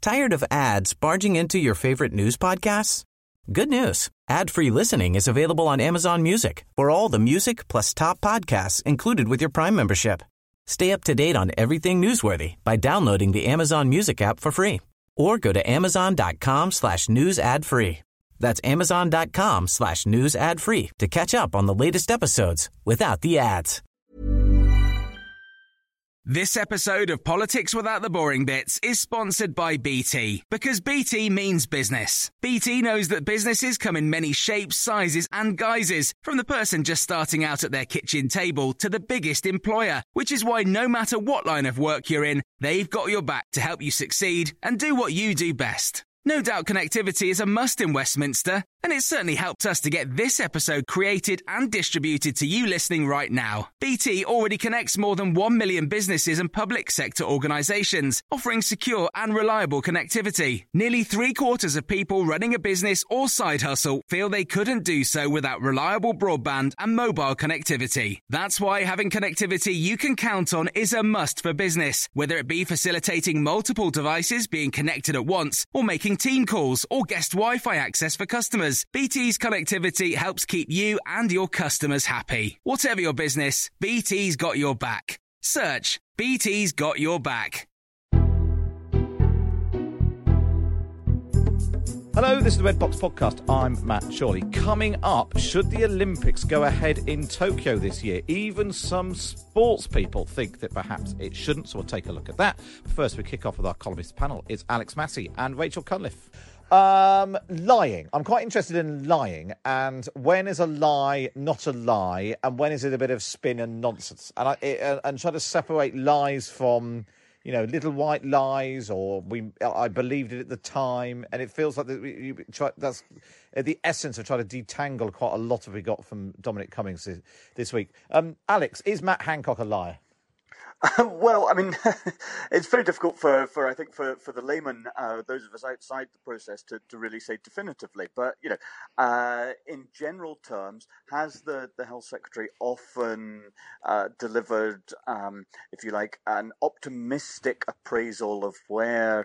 Tired of ads barging into your favorite news podcasts? Good news. Ad-free listening is available on Amazon Music for all the music plus top podcasts included with your Prime membership. Stay up to date on everything newsworthy by downloading the Amazon Music app for free or go to amazon.com/news ad free. That's amazon.com/news ad free to catch up on the latest episodes without the ads. This episode of Politics Without the Boring Bits is sponsored by BT, because BT means business. BT knows that businesses come in many shapes, sizes and guises, from the person just starting out at their kitchen table to the biggest employer, which is why no matter what line of work you're in, they've got your back to help you succeed and do what you do best. No doubt connectivity is a must in Westminster, and it's certainly helped us to get this episode created and distributed to you listening right now. BT already connects more than 1 million businesses and public sector organisations, offering secure and reliable connectivity. Nearly 3/4 of people running a business or side hustle feel they couldn't do so without reliable broadband and mobile connectivity. That's why having connectivity you can count on is a must for business, whether it be facilitating multiple devices being connected at once or making team calls or guest Wi-Fi access for customers. BT's connectivity helps keep you and your customers happy. Whatever your business, BT's got your back. Search BT's got your back. Hello, this is the Red Box Podcast. I'm Matt Chorley. Coming up, should the Olympics go ahead in Tokyo this year? Even some sports people think that perhaps it shouldn't, so we'll take a look at that. First, we kick off with our columnist panel. It's Alex Massey and Rachel Cunliffe. Lying. I'm quite interested in lying, and when is a lie not a lie, and when is it a bit of spin and nonsense? And try to separate lies from, you know, little white lies, or I believed it at the time, and it feels like that's the essence of trying to detangle quite a lot of we got from Dominic Cummings this week. Alex, is Matt Hancock a liar? Well, I mean, it's very difficult for the layman, those of us outside the process, to really say definitively. But, you know, in general terms, has the Health Secretary often delivered, if you like, an optimistic appraisal of where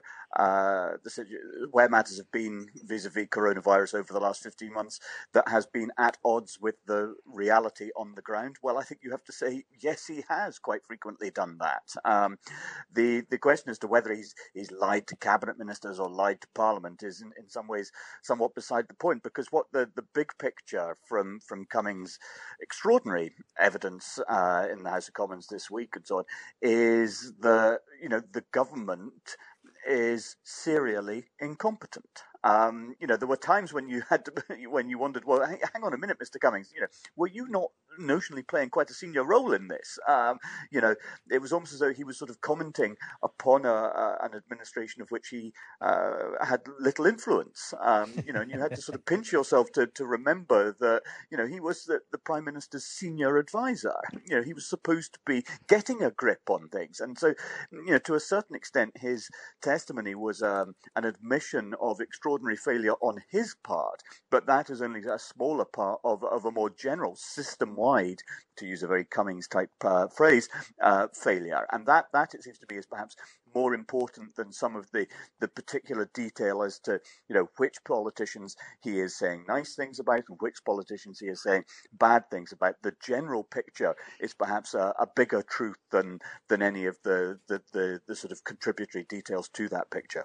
matters have been vis-a-vis coronavirus over the last 15 months that has been at odds with the reality on the ground? Well, I think you have to say, yes, he has quite frequently done that. The question as to whether he's lied to cabinet ministers or lied to Parliament is in some ways somewhat beside the point, because what the big picture from Cummings' extraordinary evidence in the House of Commons this week and so on is the government is serially incompetent. There were times when you wondered, well, hang on a minute, Mr. Cummings, were you not notionally playing quite a senior role in this? It was almost as though he was sort of commenting upon an administration of which he had little influence. And you had to sort of pinch yourself to remember that, he was the Prime Minister's senior advisor. He was supposed to be getting a grip on things. And so, to a certain extent, his testimony was an admission of extraordinary failure on his part, but that is only a smaller part of a more general system-wide, to use a very Cummings-type phrase, failure. And that it seems to me is perhaps more important than some of the particular detail as to, which politicians he is saying nice things about and which politicians he is saying bad things about. The general picture is perhaps a bigger truth than any of the sort of contributory details to that picture.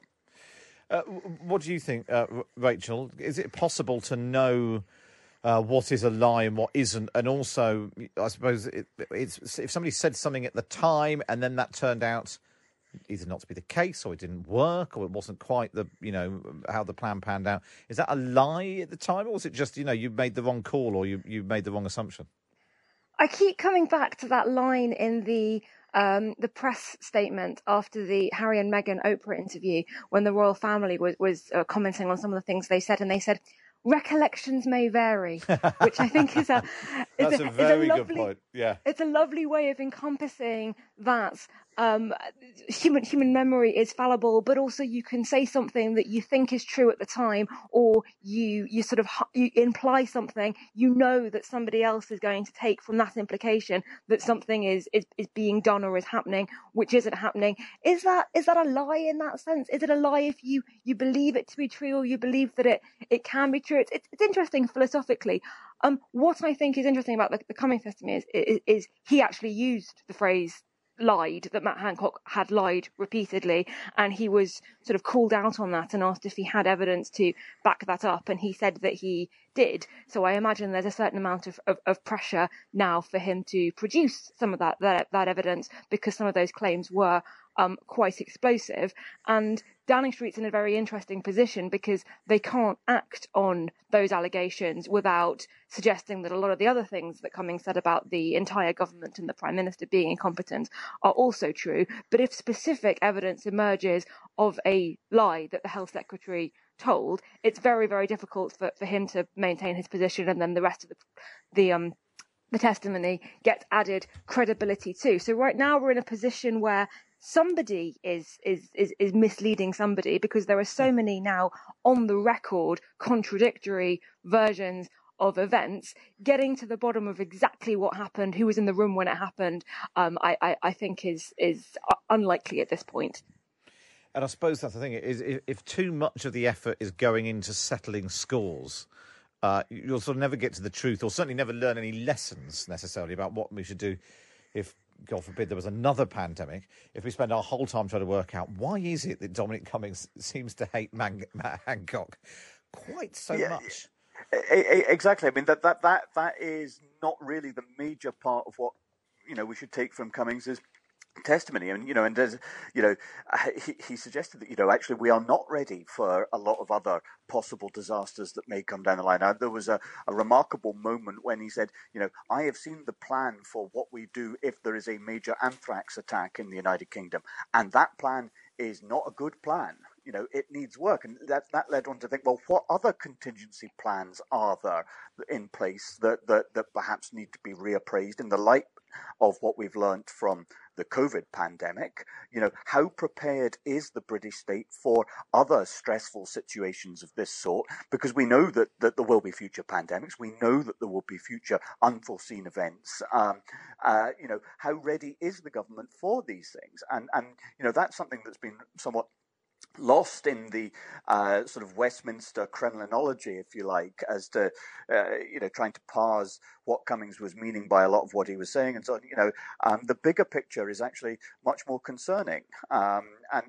What do you think, Rachel? Is it possible to know what is a lie and what isn't? And also, I suppose, it's if somebody said something at the time and then that turned out either not to be the case, or it didn't work, or it wasn't quite the, how the plan panned out. Is that a lie at the time, or was it just, you made the wrong call, or you made the wrong assumption? I keep coming back to that line in the press statement after the Harry and Meghan Oprah interview, when the royal family was commenting on some of the things they said, and they said, recollections may vary, which I think is a very good point. Yeah, it's a lovely way of encompassing that. human memory is fallible, but also you can say something that you think is true at the time, or you imply something, you know that somebody else is going to take from that implication that something is being done or is happening, which isn't happening. Is that a lie in that sense? Is it a lie if you believe it to be true, or you believe that it can be true? It's interesting philosophically. What I think is interesting about the Cummings testimony is he actually used the phrase lied, that Matt Hancock had lied repeatedly, and he was sort of called out on that and asked if he had evidence to back that up, and he said that he did. So I imagine there's a certain amount of pressure now for him to produce some of that evidence, because some of those claims were quite explosive. And Downing Street's in a very interesting position because they can't act on those allegations without suggesting that a lot of the other things that Cummings said about the entire government and the Prime Minister being incompetent are also true. But if specific evidence emerges of a lie that the Health Secretary told, it's very, very difficult for him to maintain his position, and then the rest of the testimony gets added credibility too. So right now we're in a position where somebody is misleading somebody, because there are so many now on the record contradictory versions of events. Getting to the bottom of exactly what happened, who was in the room when it happened, I think is unlikely at this point. And I suppose that's the thing, is if too much of the effort is going into settling scores, you'll sort of never get to the truth, or certainly never learn any lessons necessarily about what we should do if, God forbid, there was another pandemic. If we spend our whole time trying to work out why is it that Dominic Cummings seems to hate Matt Hancock quite so much. Exactly. I mean, that is not really the major part of what we should take from Cummings's testimony. And as he suggested that actually we are not ready for a lot of other possible disasters that may come down the line. Now, there was a remarkable moment when he said, I have seen the plan for what we do if there is a major anthrax attack in the United Kingdom, and that plan is not a good plan. It needs work. And that led on to think, well, what other contingency plans are there in place that perhaps need to be reappraised in the light of what we've learned from the COVID pandemic? How prepared is the British state for other stressful situations of this sort? Because we know that there will be future pandemics. We know that there will be future unforeseen events. How ready is the government for these things? And that's something that's been somewhat lost in the sort of Westminster Kremlinology, if you like, as to trying to parse what Cummings was meaning by a lot of what he was saying, and so on. The bigger picture is actually much more concerning, and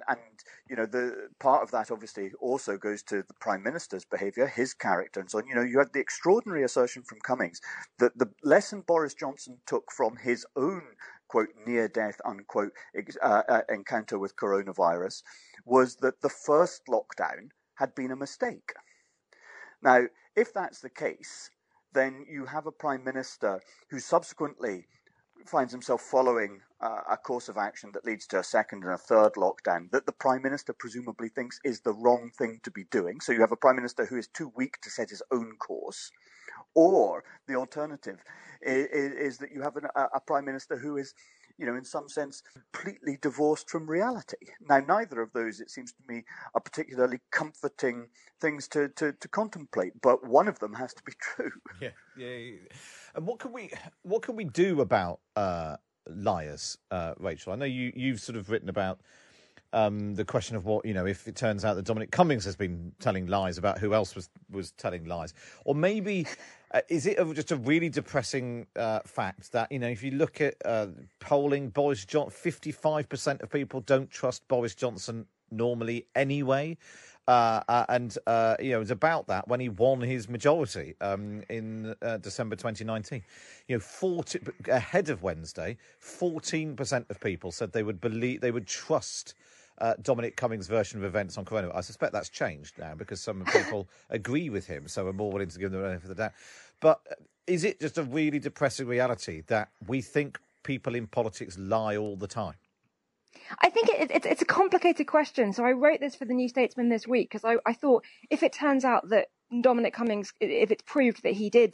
the part of that obviously also goes to the Prime Minister's behaviour, his character, and so on. You had the extraordinary assertion from Cummings that the lesson Boris Johnson took from his own quote near-death unquote encounter with coronavirus was that the first lockdown had been a mistake. Now, if that's the case, then you have a Prime Minister who subsequently finds himself following a course of action that leads to a second and a third lockdown that the Prime Minister presumably thinks is the wrong thing to be doing. So you have a Prime Minister who is too weak to set his own course. Or the alternative is that you have a Prime Minister who is, in some sense, completely divorced from reality. Now, neither of those, it seems to me, are particularly comforting things to contemplate, but one of them has to be true. Yeah. And what can we do about liars, Rachel? I know you've sort of written about the question of what, if it turns out that Dominic Cummings has been telling lies about who else was telling lies. Or maybe is it just a really depressing fact that, if you look at polling, Boris Johnson, 55% of people don't trust Boris Johnson normally anyway. And it was about that when he won his majority in December 2019. 40 ahead of Wednesday, 14% of people said they would trust Dominic Cummings' version of events on coronavirus. I suspect that's changed now because some people agree with him, so are more willing to give them the benefit of the doubt. But is it just a really depressing reality that we think people in politics lie all the time? I think it's a complicated question. So I wrote this for the New Statesman this week because I thought if it turns out that Dominic Cummings, if it's proved that he did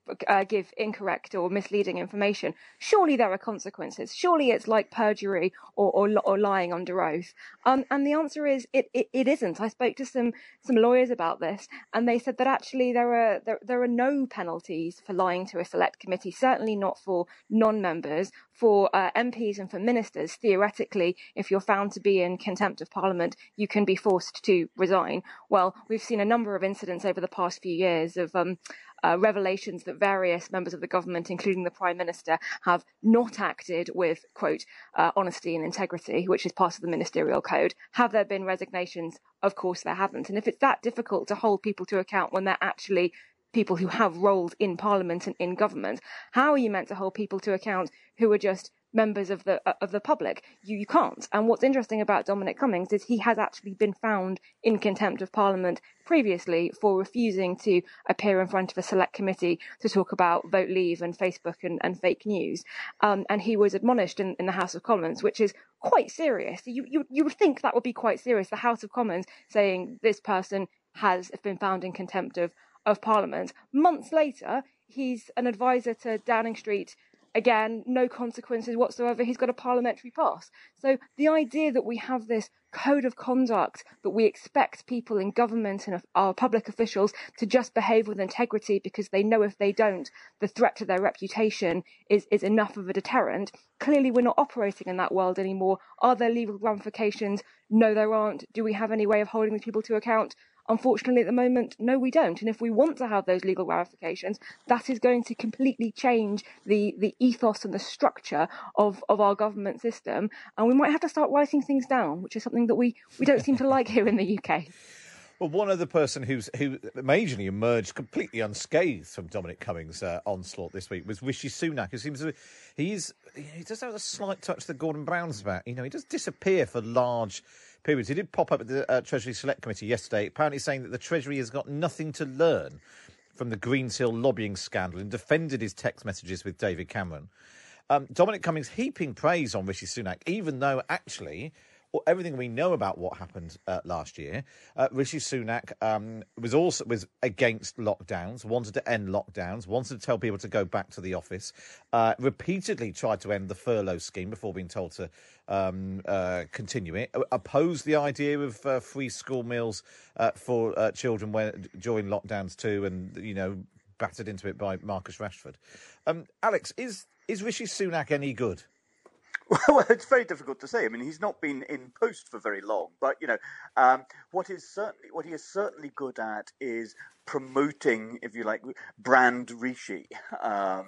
give incorrect or misleading information, surely there are consequences. Surely it's like perjury or lying under oath. And the answer is it isn't. I spoke to some lawyers about this, and they said that actually there are no penalties for lying to a select committee, certainly not for non-members. For MPs and for ministers, theoretically, if you're found to be in contempt of Parliament, you can be forced to resign. Well, we've seen a number of incidents over the past few years of revelations that various members of the government, including the Prime Minister, have not acted with, quote, honesty and integrity, which is part of the ministerial code. Have there been resignations? Of course there haven't. And if it's that difficult to hold people to account when they're actually people who have roles in Parliament and in government, how are you meant to hold people to account who are just members of the public? You can't. And what's interesting about Dominic Cummings is he has actually been found in contempt of Parliament previously for refusing to appear in front of a select committee to talk about Vote Leave and Facebook and fake news. And he was admonished in the House of Commons, which is quite serious. You would think that would be quite serious. The House of Commons saying this person has been found in contempt of Parliament. Months later, he's an advisor to Downing Street. Again, no consequences whatsoever. He's got a parliamentary pass. So the idea that we have this code of conduct that we expect people in government and our public officials to just behave with integrity because they know if they don't, the threat to their reputation is enough of a deterrent. Clearly, we're not operating in that world anymore. Are there legal ramifications? No, there aren't. Do we have any way of holding these people to account? Unfortunately, at the moment, no, we don't. And if we want to have those legal ramifications, that is going to completely change the ethos and the structure of our government system. And we might have to start writing things down, which is something that we don't seem to like here in the UK. Well, one other person who majorly emerged completely unscathed from Dominic Cummings' onslaught this week was Rishi Sunak, who seems to he does have a slight touch that Gordon Brown's about. You know, he does disappear for large periods. He did pop up at the Treasury Select Committee yesterday, apparently saying that the Treasury has got nothing to learn from the Greensill lobbying scandal and defended his text messages with David Cameron. Dominic Cummings heaping praise on Rishi Sunak, even though actually everything we know about what happened last year, Rishi Sunak was against lockdowns, wanted to end lockdowns, wanted to tell people to go back to the office, repeatedly tried to end the furlough scheme before being told to continue it, opposed the idea of free school meals for children during lockdowns too, and, you know, battered into it by Marcus Rashford. Alex, is Rishi Sunak any good? Well, it's very difficult to say. I mean, he's not been in post for very long, but you know, what he is certainly good at is promoting, if you like, brand Rishi. I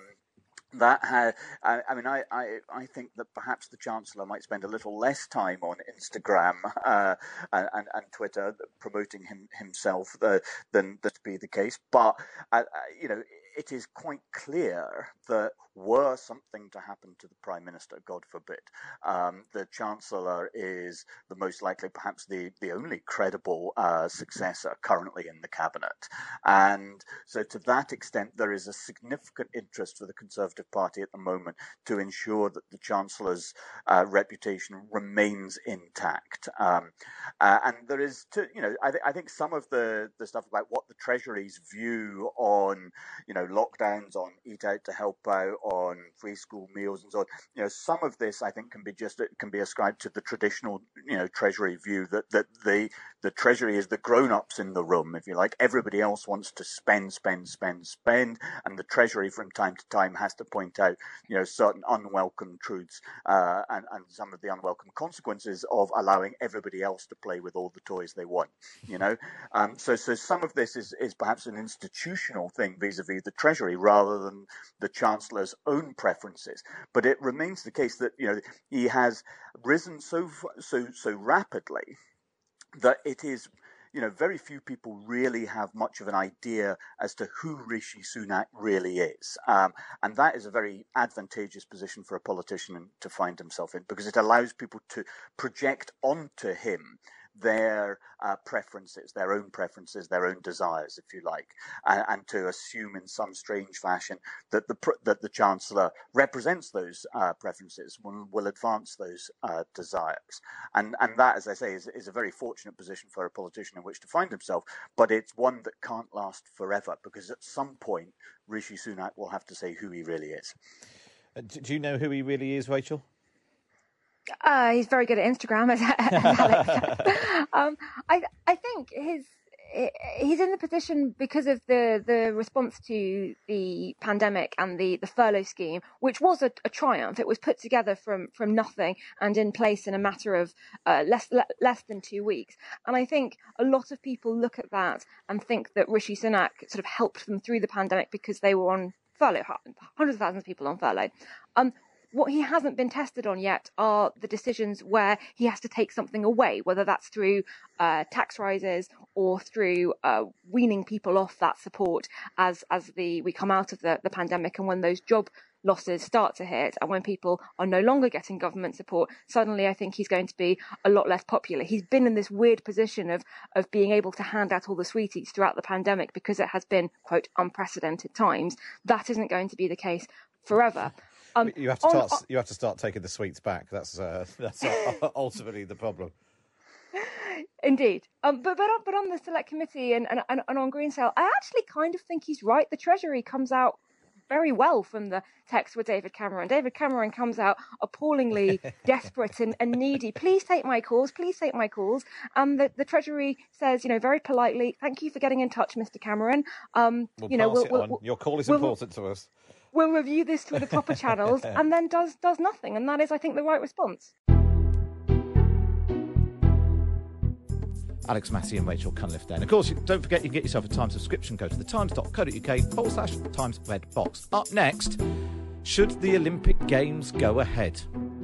think that perhaps the Chancellor might spend a little less time on Instagram and Twitter promoting himself than that be the case. But you know, it is quite clear that were something to happen to the Prime Minister, God forbid, the Chancellor is the most likely, perhaps the only credible successor currently in the Cabinet. And so to that extent, there is a significant interest for the Conservative Party at the moment to ensure that the Chancellor's reputation remains intact. And there is, I think some of the stuff about what the Treasury's view on, you know, lockdowns, on Eat Out to Help Out, on free school meals and so on, you know, some of this I think can be ascribed to the traditional, you know, Treasury view that the Treasury is the grown-ups in the room, if you like. Everybody else wants to spend, and the Treasury from time to time has to point out, you know, certain unwelcome truths and some of the unwelcome consequences of allowing everybody else to play with all the toys they want, you know. So some of this is perhaps an institutional thing vis-a-vis the Treasury rather than the Chancellor's own preferences. But it remains the case that, you know, he has risen so rapidly that it is, you know, very few people really have much of an idea as to who Rishi Sunak really is. And that is a very advantageous position for a politician to find himself in, because it allows people to project onto him their preferences, their own preferences, their own desires, if you like, and to assume in some strange fashion that the Chancellor represents those preferences, will advance those desires. And that, as I say, is a very fortunate position for a politician in which to find himself, but it's one that can't last forever, because at some point Rishi Sunak will have to say who he really is. Do you know who he really is, Rachel? He's very good at Instagram, as Alex said. I think he's in the position because of the response to the pandemic and the furlough scheme, which was a triumph. It was put together from nothing and in place in a matter of less than 2 weeks. And I think a lot of people look at that and think that Rishi Sunak sort of helped them through the pandemic because they were on furlough, hundreds of thousands of people on furlough. What he hasn't been tested on yet are the decisions where he has to take something away, whether that's through tax rises or through weaning people off that support as we come out of the pandemic, and when those job losses start to hit and when people are no longer getting government support, suddenly I think he's going to be a lot less popular. He's been in this weird position of being able to hand out all the sweeties throughout the pandemic because it has been, quote, unprecedented times. That isn't going to be the case forever. You have to start taking the sweets back. That's ultimately the problem. Indeed. But on the select committee and on Green Sale, I actually kind of think he's right. The Treasury comes out very well from the text with David Cameron. David Cameron comes out appallingly desperate and needy. Please take my calls. Please take my calls. And the Treasury says, very politely, thank you for getting in touch, Mr. Cameron. Your call is important to us. We'll review this through the proper channels, and then does nothing. And that is, I think, the right response. Alex Massey and Rachel Cunliffe there. And of course, don't forget you can get yourself a Times subscription. Go to thetimes.co.uk/Times Red Box. Up next, should the Olympic Games go ahead?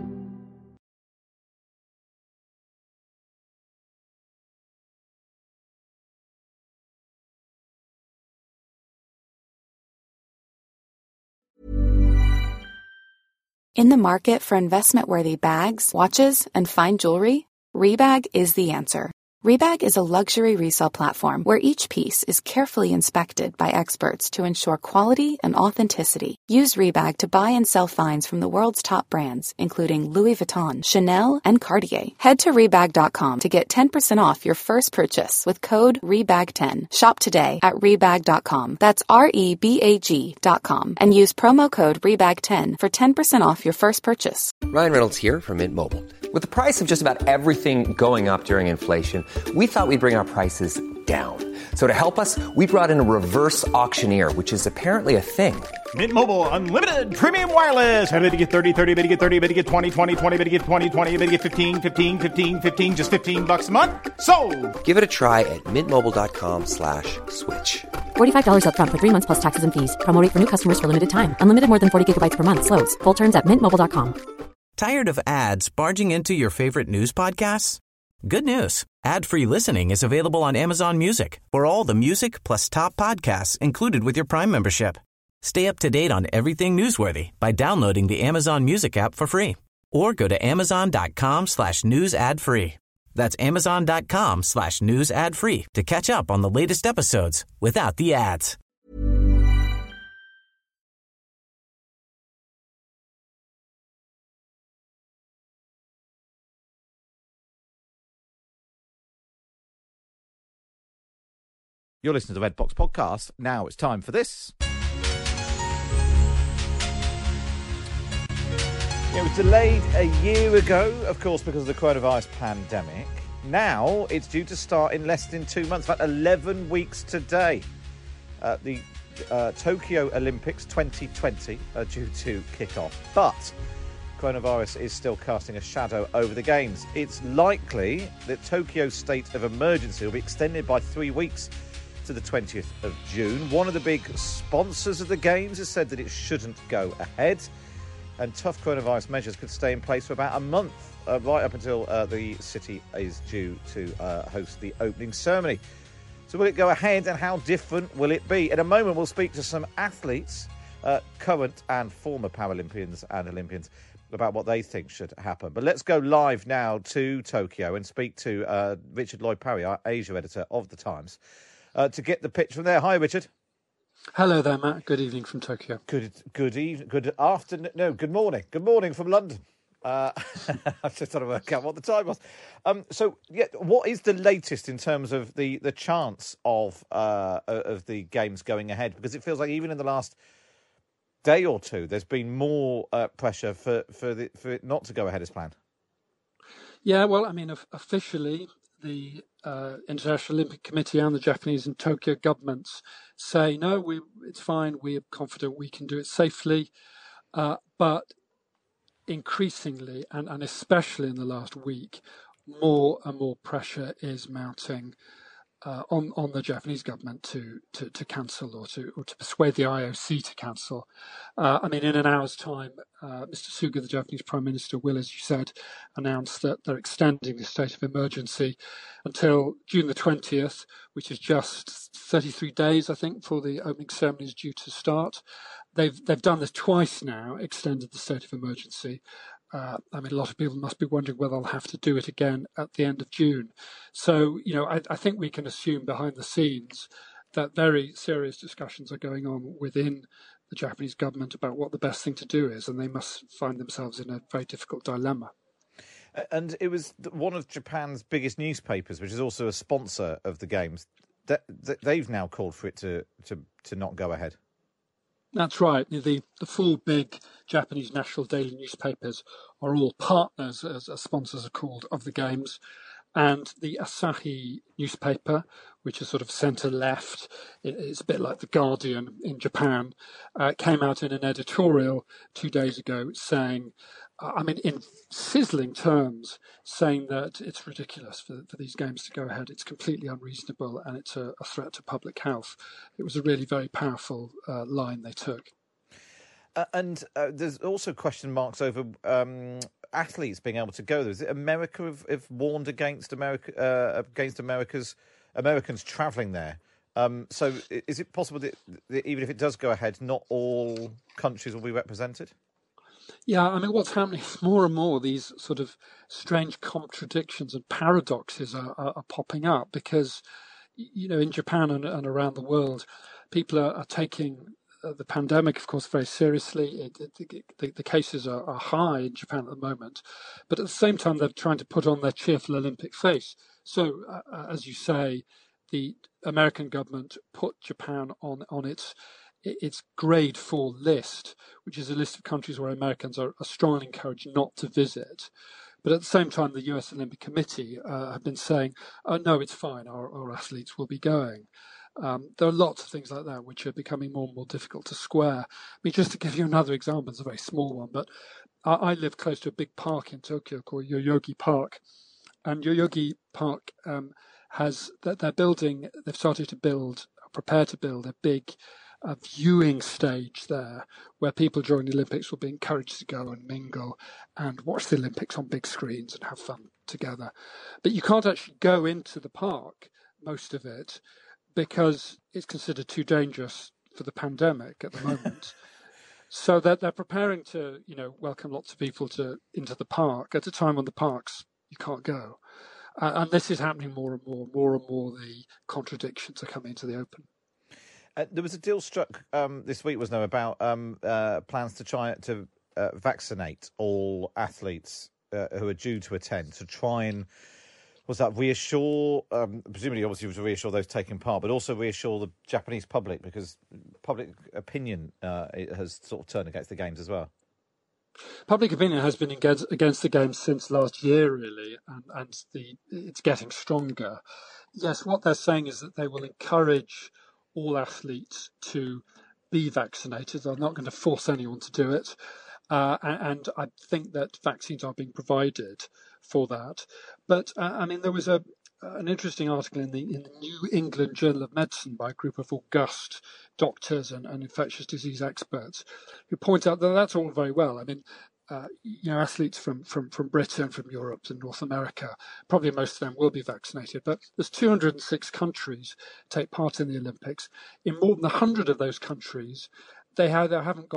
In the market for investment-worthy bags, watches, and fine jewelry, Rebag is the answer. Rebag is a luxury resale platform where each piece is carefully inspected by experts to ensure quality and authenticity. Use Rebag to buy and sell finds from the world's top brands, including Louis Vuitton, Chanel, and Cartier. Head to Rebag.com to get 10% off your first purchase with code REBAG10. Shop today at Rebag.com. That's REBAG.com. And use promo code REBAG10 for 10% off your first purchase. Ryan Reynolds here from Mint Mobile. With the price of just about everything going up during inflation, we thought we'd bring our prices down. So to help us, we brought in a reverse auctioneer, which is apparently a thing. Mint Mobile Unlimited Premium Wireless. How to get 30, 30, bit to get 30, bit to get 20, 20, 20, bit to get 20, 20, bit to get 15, 15, 15, 15, just $15 a month? Sold! Give it a try at mintmobile.com/switch. $45 up front for 3 months plus taxes and fees. Promo rate for new customers for limited time. Unlimited more than 40 gigabytes per month. Slows full terms at mintmobile.com. Tired of ads barging into your favorite news podcasts? Good news. Ad-free listening is available on Amazon Music for all the music plus top podcasts included with your Prime membership. Stay up to date on everything newsworthy by downloading the Amazon Music app for free. Or go to amazon.com/news ad free. That's amazon.com/news ad free to catch up on the latest episodes without the ads. You're listening to the Red Box Podcast. Now it's time for this. It was delayed a year ago, of course, because of the coronavirus pandemic. Now it's due to start in less than 2 months, in fact 11 weeks today. The Tokyo Olympics 2020 are due to kick off, but coronavirus is still casting a shadow over the Games. It's likely that Tokyo's state of emergency will be extended by 3 weeks to the 20th of June. One of the big sponsors of the Games has said that it shouldn't go ahead, and tough coronavirus measures could stay in place for about a month, right up until the city is due to host the opening ceremony. So will it go ahead, and how different will it be? In a moment, we'll speak to some athletes, current and former Paralympians and Olympians, about what they think should happen. But let's go live now to Tokyo and speak to Richard Lloyd-Parry, our Asia editor of The Times, to get the pitch from there. Hi, Richard. Hello there, Matt. Good evening from Tokyo. Good afternoon. No, good morning. Good morning from London. I'm just trying to work out what the time was. What is the latest in terms of the chance of the games going ahead? Because it feels like even in the last day or two, there's been more pressure for it not to go ahead as planned. Yeah, well, I mean, officially, the International Olympic Committee and the Japanese and Tokyo governments say, no, it's fine, we're confident we can do it safely. But increasingly, and especially in the last week, more and more pressure is mounting on the Japanese government to cancel or to persuade the IOC to cancel. I mean, in an hour's time, Mr. Suga, the Japanese Prime Minister, will, as you said, announce that they're extending the state of emergency until June the 20th, which is just 33 days, I think, for the opening ceremony is due to start. They've done this twice now, extended the state of emergency. I mean, a lot of people must be wondering whether they'll have to do it again at the end of June. So, I think we can assume behind the scenes that very serious discussions are going on within the Japanese government about what the best thing to do is, and they must find themselves in a very difficult dilemma. And it was one of Japan's biggest newspapers, which is also a sponsor of the Games, that they've now called for it to not go ahead. That's right. The four big Japanese national daily newspapers are all partners, as sponsors are called, of the Games. And the Asahi newspaper, which is sort of centre-left, it's a bit like The Guardian in Japan, came out in an editorial 2 days ago saying, in sizzling terms, saying that it's ridiculous for these games to go ahead. It's completely unreasonable and it's a threat to public health. It was a really very powerful line they took. And there's also question marks over athletes being able to go there. Is it America have warned against Americans travelling there? So is it possible that even if it does go ahead, not all countries will be represented? Yeah, I mean, what's happening is more and more these sort of strange contradictions and paradoxes are popping up because, in Japan and around the world, people are taking the pandemic, of course, very seriously. The cases are high in Japan at the moment, but at the same time, they're trying to put on their cheerful Olympic face. So, as you say, the American government put Japan on its grade 4 list, which is a list of countries where Americans are strongly encouraged not to visit. But at the same time, the US Olympic Committee have been saying, oh, no, it's fine, our athletes will be going. There are lots of things like that which are becoming more and more difficult to square. I mean, just to give you another example, it's a very small one, but I live close to a big park in Tokyo called Yoyogi Park. And Yoyogi Park they've started to prepare to build a big viewing stage there where people during the Olympics will be encouraged to go and mingle and watch the Olympics on big screens and have fun together. But you can't actually go into the park, most of it, because it's considered too dangerous for the pandemic at the moment. So they're preparing to, welcome lots of people into the park at a time when the parks you can't go. And this is happening more and more. The contradictions are coming into the open. There was a deal struck this week, wasn't there, about plans to try to vaccinate all athletes who are due to attend, to try and, reassure, presumably obviously to reassure those taking part, but also reassure the Japanese public, because public opinion has sort of turned against the Games as well. Public opinion has been against the Games since last year, really, and it's getting stronger. Yes, what they're saying is that they will encourage all athletes to be vaccinated. They're not going to force anyone to do it. And I think that vaccines are being provided for that. But, there was an interesting article in the New England Journal of Medicine by a group of august doctors and infectious disease experts who point out that that's all very well. Athletes from Britain, from Europe and North America, probably most of them will be vaccinated, but there's 206 countries take part in the Olympics. In more than 100 of those countries, they either haven't got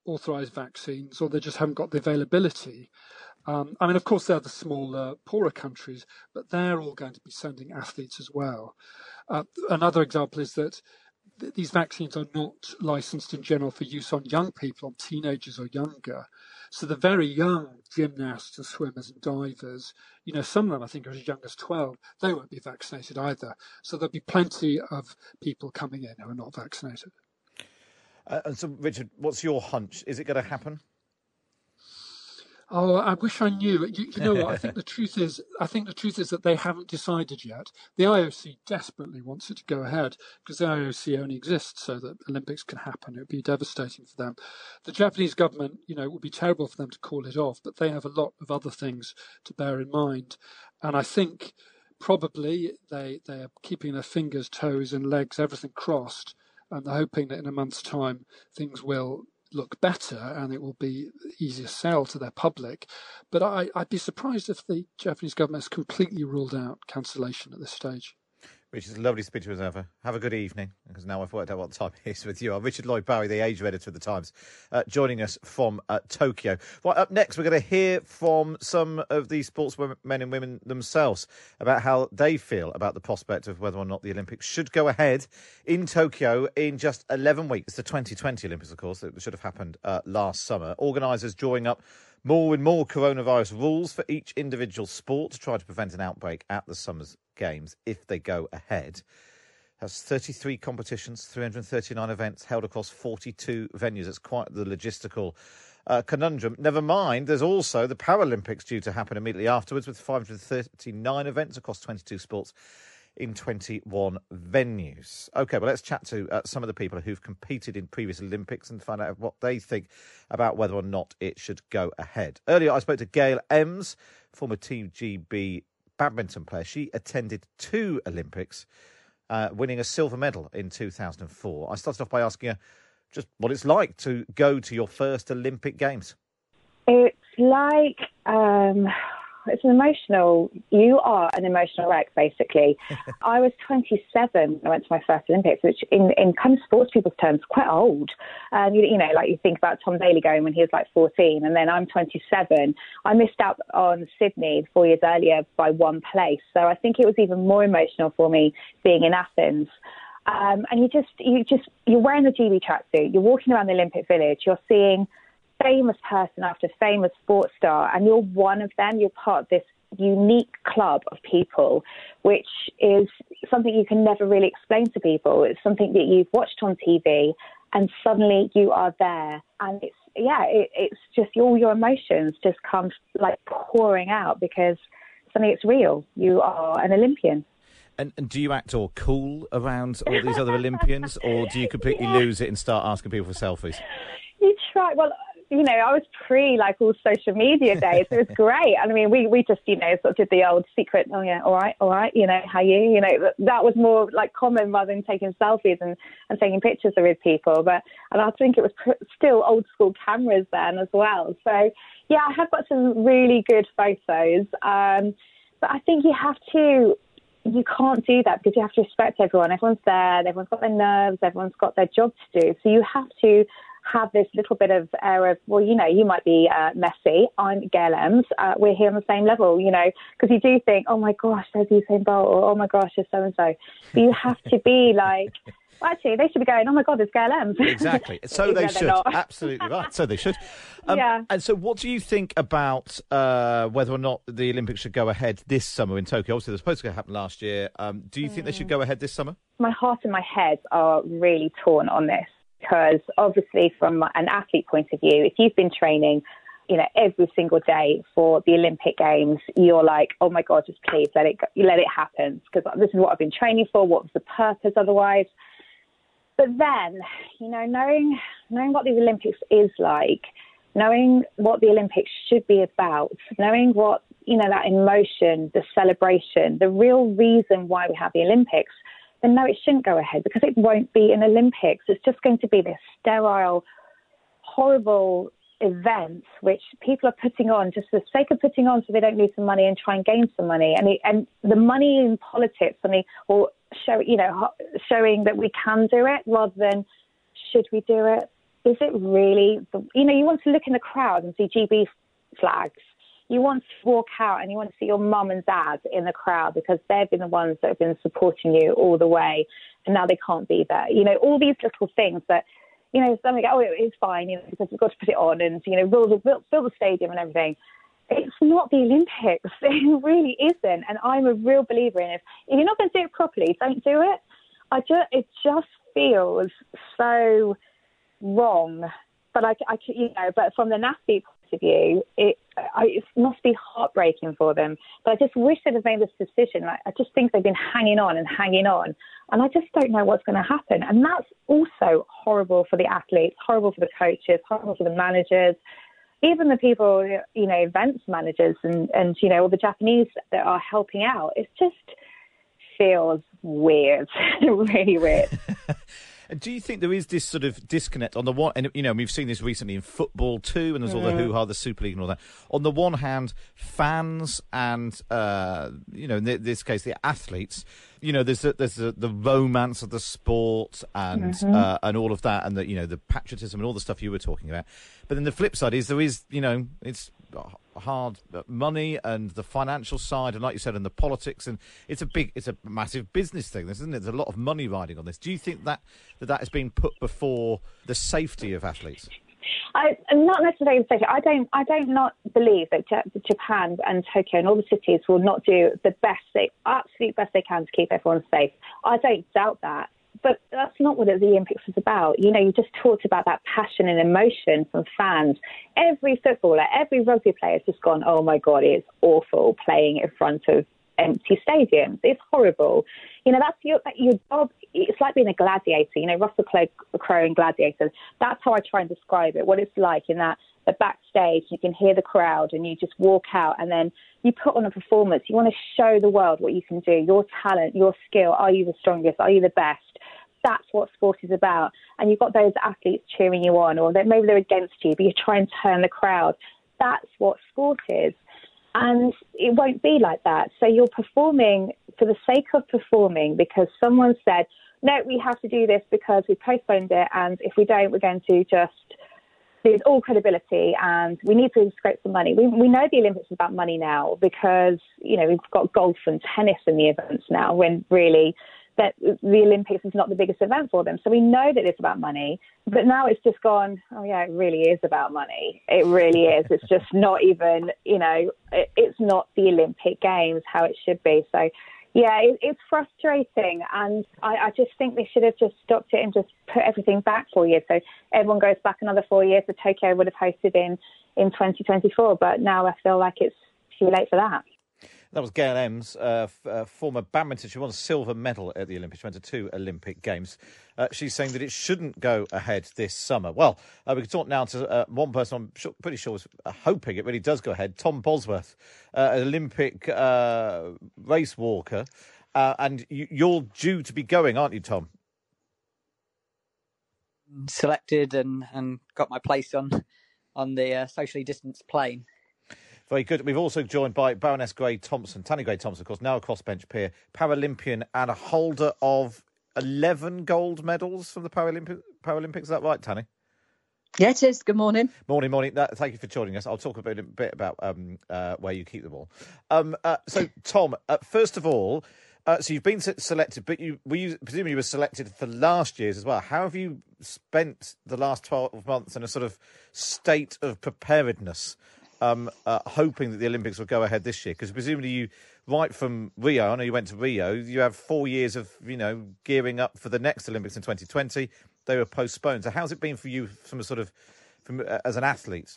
authorised vaccines, or they just haven't got the availability. Of course, they're the smaller, poorer countries, but they're all going to be sending athletes as well. Another example is that these vaccines are not licensed in general for use on young people, on teenagers or younger. So the very young gymnasts and swimmers and divers, some of them I think are as young as 12, they won't be vaccinated either. So there'll be plenty of people coming in who are not vaccinated. And so, Richard, what's your hunch? Is it going to happen? Oh, I wish I knew. You know what? I think the truth is that they haven't decided yet. The IOC desperately wants it to go ahead because the IOC only exists so that Olympics can happen. It would be devastating for them. The Japanese government, it would be terrible for them to call it off, but they have a lot of other things to bear in mind. And I think probably they are keeping their fingers, toes and legs, everything crossed, and they're hoping that in a month's time things will look better and it will be easier sell to their public. But I'd be surprised if the Japanese government has completely ruled out cancellation at this stage. Richard, it's lovely to speak to you as ever. Have a good evening, because now I've worked out what time it is with you. I'm Richard Lloyd-Barry, the Asia editor of The Times, joining us from Tokyo. Right, up next, we're going to hear from some of the sportsmen and women themselves about how they feel about the prospect of whether or not the Olympics should go ahead in Tokyo in just 11 weeks. It's the 2020 Olympics, of course, that should have happened last summer. Organisers drawing up more and more coronavirus rules for each individual sport to try to prevent an outbreak at the summer's games if they go ahead. That's 33 competitions, 339 events held across 42 venues. It's quite the logistical conundrum. Never mind, there's also the Paralympics due to happen immediately afterwards with 539 events across 22 sports in 21 venues. OK, well, let's chat to some of the people who've competed in previous Olympics and find out what they think about whether or not it should go ahead. Earlier, I spoke to Gail Ems, former Team GB badminton player. She attended 2 Olympics, winning a silver medal in 2004. I started off by asking her just what it's like to go to your first Olympic Games. It's like... it's you are an emotional wreck, basically. I was 27 when I went to my first Olympics, which in kind of sports people's terms, quite old. And, like you think about Tom Daley going when he was like 14, and then I'm 27. I missed out on Sydney 4 years earlier by one place. So I think it was even more emotional for me being in Athens. And you're wearing the GB tracksuit, you're walking around the Olympic Village, you're seeing famous person after famous sports star, and you're one of them. You're part of this unique club of people, which is something you can never really explain to people. It's something that you've watched on TV, and suddenly you are there, and it's just all your emotions just come like pouring out because suddenly it's real. You are an Olympian. And do you act all cool around all these other Olympians, or do you completely lose it and start asking people for selfies? You try. Well, I was pre all social media days. So it was great. And I mean, we just, sort of did the old secret, oh yeah, all right, how you, that was more like common rather than taking selfies and taking pictures with people. And I think it was still old school cameras then as well. So yeah, I have got some really good photos. But I think you can't do that because you have to respect everyone. Everyone's there, everyone's got their nerves, everyone's got their job to do. So you have to have this little bit of air of, you might be Messi, I'm Gail Ems, we're here on the same level, because you do think, oh my gosh, there's Usain Bolt, or oh my gosh, there's so-and-so. But you have to be like, well, actually, they should be going, oh my God, there's Gail Ems. Exactly. So they should. Absolutely right. So they should. Yeah. And so what do you think about whether or not the Olympics should go ahead this summer in Tokyo? Obviously, they're supposed to happen last year. Do you think they should go ahead this summer? My heart and my head are really torn on this. Because obviously from an athlete point of view, if you've been training, every single day for the Olympic Games, you're like, oh my God, just please let it happen. Because this is what I've been training for. What was the purpose otherwise? But then, knowing what the Olympics is like, knowing what the Olympics should be about, knowing what, that emotion, the celebration, the real reason why we have the Olympics, then no, it shouldn't go ahead because it won't be an Olympics. It's just going to be this sterile, horrible event which people are putting on just for the sake of putting on so they don't lose some money and try and gain some money. And the money in politics, showing that we can do it rather than should we do it? is it really, you want to look in the crowd and see GB flags. You want to walk out and you want to see your mum and dad in the crowd because they've been the ones that have been supporting you all the way, and now they can't be there. All these little things that, some go, it's fine, because we've got to put it on and, build the stadium and everything. It's not the Olympics. It really isn't. And I'm a real believer in if you're not going to do it properly, don't do it. It just feels so wrong. But but from the athlete point of view, it must be heartbreaking for them. But I just wish they'd have made this decision. I just think they've been hanging on, and I just don't know what's going to happen. And that's also horrible for the athletes, horrible for the coaches, horrible for the managers, even the people, events managers and all the Japanese that are helping out. It just feels weird, really weird. Do you think there is this sort of disconnect on the one, and we've seen this recently in football too, and there's all the hoo-ha, the Super League and all that. On the one hand, fans and in this case the athletes, there's the romance of the sport and all of that, and the patriotism and all the stuff you were talking about. But then the flip side is there is it's hard money and the financial side, and like you said, and the politics, and it's a massive business thing, isn't it? There's a lot of money riding on this. Do you think that has been put before the safety of athletes? Not necessarily the safety. I don't not believe that Japan and Tokyo and all the cities will not do the absolute best they can to keep everyone safe. I don't doubt that. But that's not what the Olympics is about. You just talked about that passion and emotion from fans. Every footballer, every rugby player has just gone, oh, my God, it's awful playing in front of empty stadiums. It's horrible. That's your job. It's like being a gladiator. Russell Crowe in Gladiator. That's how I try and describe it, what it's like in that the backstage. You can hear the crowd and you just walk out and then you put on a performance. You want to show the world what you can do, your talent, your skill. Are you the strongest? Are you the best? That's what sport is about. And you've got those athletes cheering you on, or maybe they're against you, but you try and turn the crowd. That's what sport is. And it won't be like that. So you're performing for the sake of performing because someone said, no, we have to do this because we postponed it. And if we don't, we're going to just lose all credibility and we need to scrape some money. We know the Olympics is about money now because, we've got golf and tennis in the events now when really that the Olympics is not the biggest event for them. So we know that it's about money, but now it's just gone, oh yeah, it really is about money. It really is. It's just not even, it's not the Olympic Games how it should be. So yeah, it's frustrating. And I just think they should have just stopped it and just put everything back 4 years. So everyone goes back another 4 years. So Tokyo would have hosted in 2024, but now I feel like it's too late for that. That was Gail Ems, former badminton. She won a silver medal at the Olympics. She went to 2 Olympic Games. She's saying that it shouldn't go ahead this summer. Well, we can talk now to one person I'm pretty sure was hoping it really does go ahead, Tom Bosworth, an Olympic race walker. And you're due to be going, aren't you, Tom? Selected and got my place on the socially distanced plane. Very good. We've also joined by Baroness Gray Thompson, Tanni Gray Thompson, of course, now a crossbench peer, Paralympian and a holder of 11 gold medals from the Paralympics. Is that right, Tanni? Yeah, it is. Good morning. Morning. Thank you for joining us. I'll talk a bit about where you keep them all. So, Tom, first of all, so you've been selected, but presumably you were selected for last year's as well. How have you spent the last 12 months in a sort of state of preparedness, hoping that the Olympics will go ahead this year? Because presumably you, right from Rio, I know you went to Rio, you have 4 years of, gearing up for the next Olympics in 2020. They were postponed. So how's it been for you as an athlete?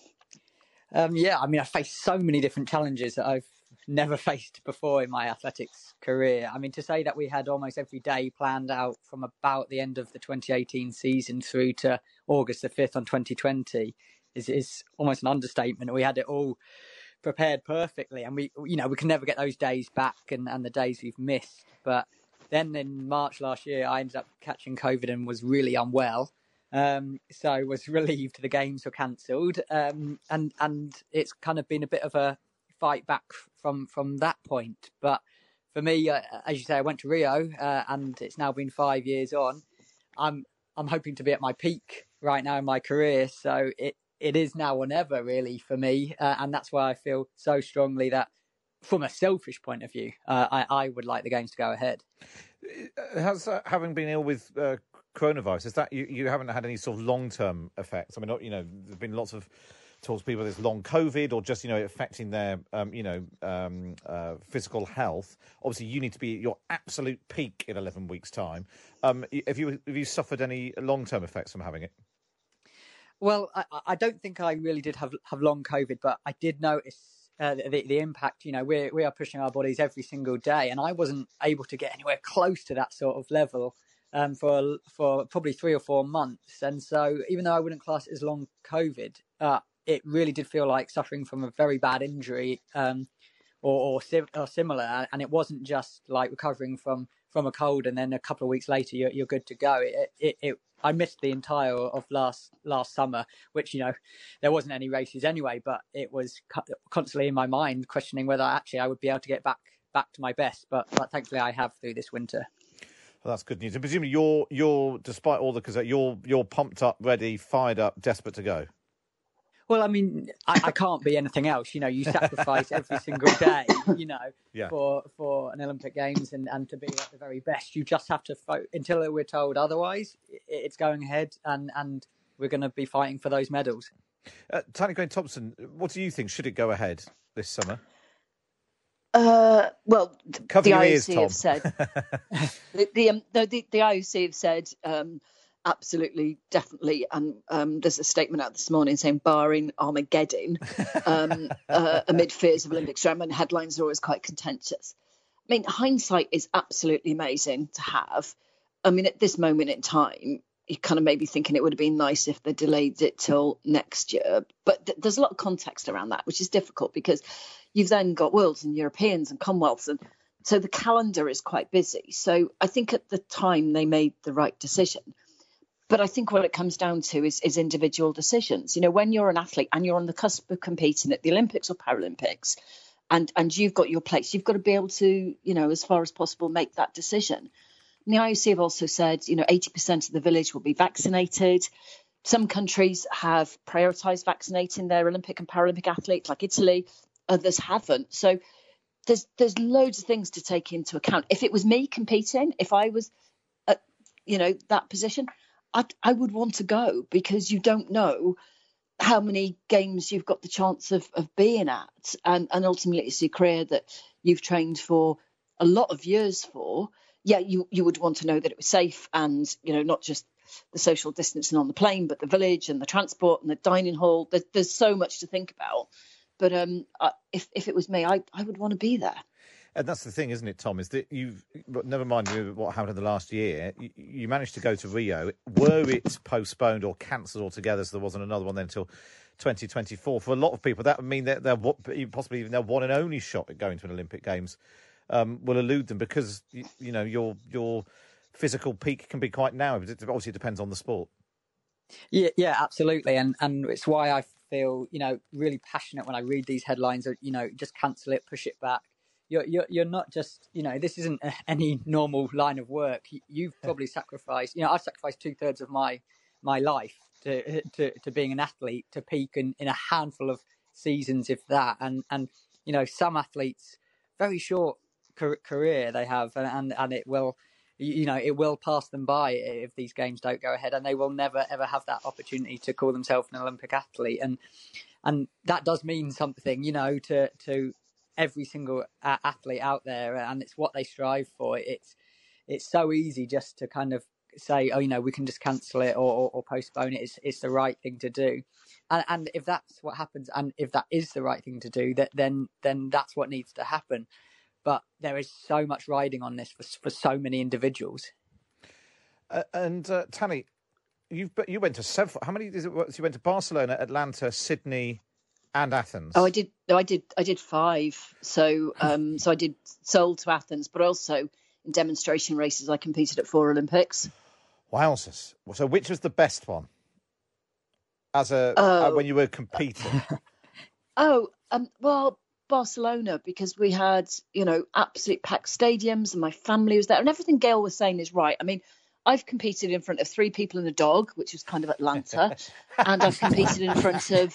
I faced so many different challenges that I've never faced before in my athletics career. To say that we had almost every day planned out from about the end of the 2018 season through to August the 5th on 2020 is almost an understatement. We had it all prepared perfectly, and we can never get those days back and the days we've missed. But then in March last year, I ended up catching COVID and was really unwell. So I was relieved the games were cancelled. And it's kind of been a bit of a fight back from that point. But for me, as you say, I went to Rio and it's now been 5 years on. I'm hoping to be at my peak right now in my career. So it is now or never, really, for me. And that's why I feel so strongly that, from a selfish point of view, I would like the games to go ahead. Has having been ill with coronavirus, is that you haven't had any sort of long-term effects? I mean, there's been lots of talks to people there's long COVID or just, affecting their, physical health. Obviously, you need to be at your absolute peak in 11 weeks' time. Have you suffered any long-term effects from having it? Well, I don't think I really did have long COVID, but I did notice the impact. We are pushing our bodies every single day, and I wasn't able to get anywhere close to that sort of level for probably 3 or 4 months. And so, even though I wouldn't class it as long COVID, it really did feel like suffering from a very bad injury or similar. And it wasn't just like recovering from a cold and then a couple of weeks later you're good to go. I missed the entire of last summer, which, there wasn't any races anyway, but it was constantly in my mind questioning whether actually I would be able to get back to my best. But thankfully I have through this winter. Well, that's good news. And presumably you're despite all because you're pumped up, ready, fired up, desperate to go. Well, I mean, I can't be anything else. You sacrifice every single day, for an Olympic Games and to be at the very best. You just have to fight until we're told otherwise. It's going ahead and we're going to be fighting for those medals. Tahnée Green-Thompson, what do you think? Should it go ahead this summer? Well, Cover the your IOC ears, Tom. have said the IOC have said absolutely, definitely, and there's a statement out this morning saying barring Armageddon, amid fears of Olympic strike, and headlines are always quite contentious. I mean, hindsight is absolutely amazing to have. I mean, at this moment in time, you're kind of maybe thinking it would have been nice if they delayed it till next year. But there's a lot of context around that, which is difficult because you've then got Worlds and Europeans and Commonwealths. And so the calendar is quite busy. So I think at the time they made the right decision. But I think what it comes down to is individual decisions. When you're an athlete and you're on the cusp of competing at the Olympics or Paralympics and you've got your place, you've got to be able to, as far as possible, make that decision. And the IOC have also said, 80% of the village will be vaccinated. Some countries have prioritised vaccinating their Olympic and Paralympic athletes, like Italy. Others haven't. So there's loads of things to take into account. If it was me competing, if I was at, that position, I would want to go because you don't know how many games you've got the chance of being at. And ultimately, it's your career that you've trained for a lot of years for. Yeah, you would want to know that it was safe and, not just the social distancing on the plane, but the village and the transport and the dining hall. There's so much to think about. But if it was me, I would want to be there. And that's the thing, isn't it, Tom, is that never mind what happened in the last year, you managed to go to Rio. Were it postponed or cancelled altogether, so there wasn't another one then until 2024, for a lot of people, that would mean that possibly even their one and only shot at going to an Olympic Games will elude them because, your physical peak can be quite narrow. Obviously, it depends on the sport. Yeah, absolutely. And it's why I feel, really passionate when I read these headlines, just cancel it, push it back. You're not just, this isn't any normal line of work. You've probably sacrificed, I've sacrificed 2/3 of my life to being an athlete, to peak in a handful of seasons, if that. And some athletes, very short career they have, and it will, it will pass them by if these games don't go ahead, and they will never ever have that opportunity to call themselves an Olympic athlete. And that does mean something, to every single athlete out there, and it's what they strive for. It's so easy just to kind of say, we can just cancel it or postpone it. It's the right thing to do, and if that's what happens, and if that is the right thing to do, then that's what needs to happen. But there is so much riding on this for so many individuals. And Tahnée, you went to several. How many is it? You went to Barcelona, Atlanta, Sydney, and Athens. Oh, I did 5. So I did Seoul to Athens, but also in demonstration races, I competed at 4 Olympics. Wowzers! So which was the best one? When you were competing? Well, Barcelona, because we had, absolute packed stadiums and my family was there, and everything Gail was saying is right. I mean, I've competed in front of 3 people and a dog, which was kind of Atlanta, and I've competed in front of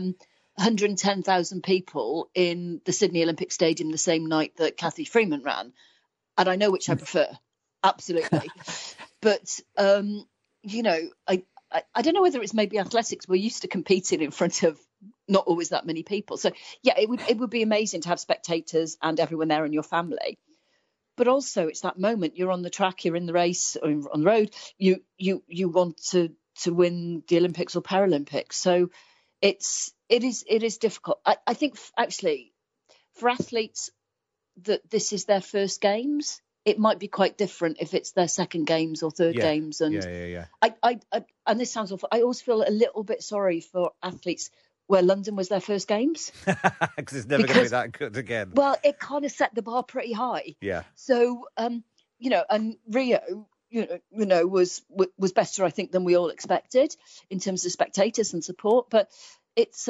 110,000 people in the Sydney Olympic Stadium the same night that Cathy Freeman ran, and I know which I prefer, absolutely. But you know, I don't know whether it's maybe athletics. We're used to competing in front of not always that many people. So yeah, it would be amazing to have spectators and everyone there and your family. But also, it's that moment you're on the track, you're in the race or on the road. You want to win the Olympics or Paralympics. So it is difficult. I think actually for athletes that this is their first games. It might be quite different if it's their second games or third games. And I and this sounds awful. I always feel a little bit sorry for athletes where London was their first games. Because it's never going to be that good again. Well, it kind of set the bar pretty high. Yeah. So, you know, and Rio, you know, was better, I think, than we all expected in terms of spectators and support. But it's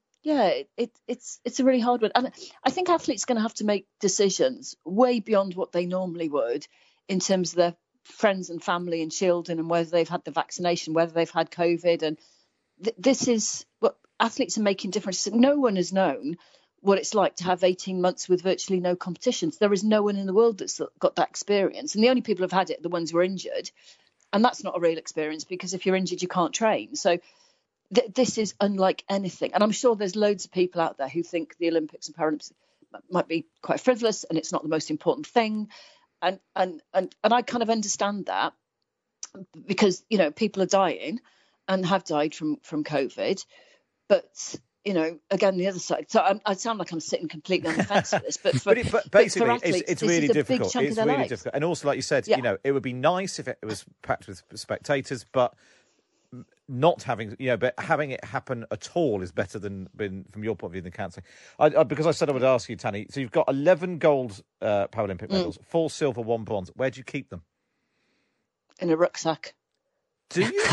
it's a really hard one. And I think athletes are going to have to make decisions way beyond what they normally would in terms of their friends and family and children and whether they've had the vaccination, whether they've had COVID. And this is what athletes are making differences. No one has known what it's like to have 18 months with virtually no competitions. There is no one in the world that's got that experience. And the only people who've had it are the ones who are injured. And that's not a real experience because if you're injured, you can't train. So this is unlike anything. And I'm sure there's loads of people out there who think the Olympics and Paralympics might be quite frivolous and it's not the most important thing. And I kind of understand that because, you know, people are dying and have died from COVID. But, you know, again, the other side. So I sound like I'm sitting completely on the fence with this. But basically, for athletes, it's really difficult. It's really difficult. And also, like you said, yeah. you know, it would be nice if it was packed with spectators, but not having, you know, but having it happen at all is better than, from your point of view, than cancelling. Because I said I would ask you, Tanni. So you've got 11 gold Paralympic medals, 4 silver, 1 bronze. Where do you keep them? In a rucksack. Do you?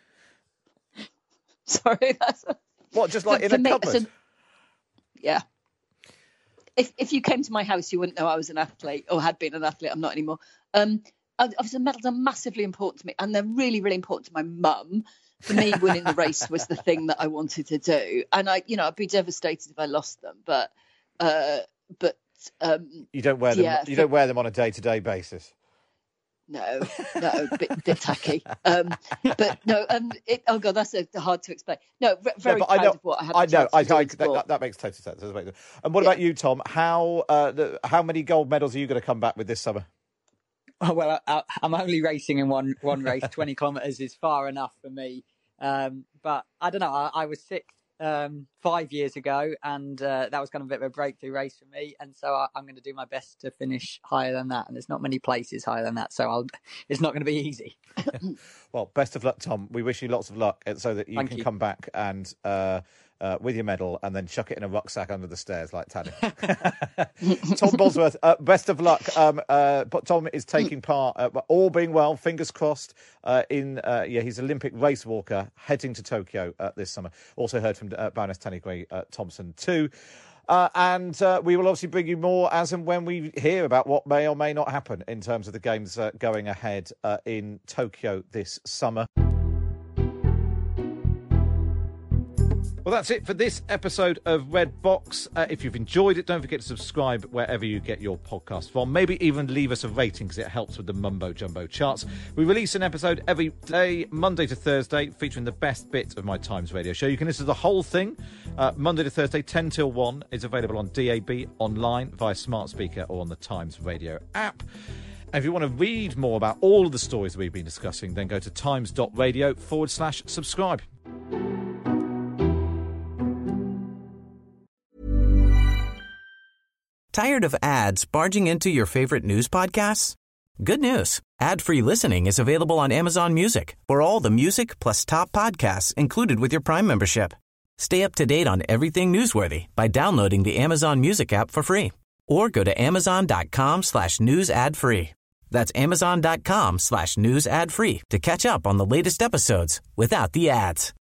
Sorry, that's what? Just like in a cupboard? Yeah. If you came to my house, you wouldn't know I was an athlete or had been an athlete. I'm not anymore. Obviously, medals are massively important to me, and they're really, really important to my mum. For me, winning the race was the thing that I wanted to do, and I'd be devastated if I lost them. But you don't wear them. Yeah, you don't wear them on a day-to-day basis. No, bit tacky. But no, oh god, that's hard to explain. No, very proud of what I had. That makes total sense. And what about you, Tom? How many gold medals are you going to come back with this summer? Oh, well, I'm only racing in one race. 20 kilometres is far enough for me. But I don't know. I was sick 5 years ago, and that was kind of a bit of a breakthrough race for me. And so I'm going to do my best to finish higher than that. And there's not many places higher than that, so it's not going to be easy. Well, best of luck, Tom. We wish you lots of luck so that you can come back and with your medal and then chuck it in a rucksack under the stairs like Tanni. Tom Bosworth, best of luck. Tom is taking part, all being well, fingers crossed, he's Olympic race walker heading to Tokyo this summer. Also heard from Baroness Tanni Grey-Thompson too. And we will obviously bring you more as and when we hear about what may or may not happen in terms of the games going ahead in Tokyo this summer. Well, that's it for this episode of Red Box. If you've enjoyed it, don't forget to subscribe wherever you get your podcast from. Maybe even leave us a rating because it helps with the Mumbo Jumbo charts. We release an episode every day, Monday to Thursday, featuring the best bits of my Times Radio show. You can listen to the whole thing Monday to Thursday, 10 till 1. It's available on DAB, online, via smart speaker or on the Times Radio app. And if you want to read more about all of the stories we've been discussing, then go to times.radio/subscribe. Tired of ads barging into your favorite news podcasts? Good news. Ad-free listening is available on Amazon Music for all the music plus top podcasts included with your Prime membership. Stay up to date on everything newsworthy by downloading the Amazon Music app for free or go to amazon.com/news ad free. That's amazon.com/news ad free to catch up on the latest episodes without the ads.